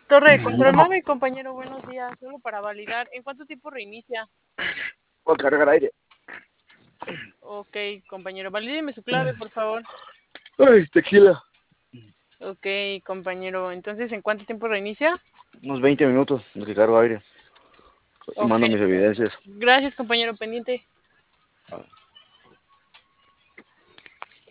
Torre de control, mami, compañero, buenos días. Solo para validar, ¿en cuánto tiempo reinicia? Voy a cargar aire. Ok, compañero, valídeme su clave, por favor. Ay, tequila. Ok, compañero, entonces, ¿en cuánto tiempo reinicia? Unos 20 minutos en que cargo aire. Y Ok, mando mis evidencias. gracias, compañero, pendiente.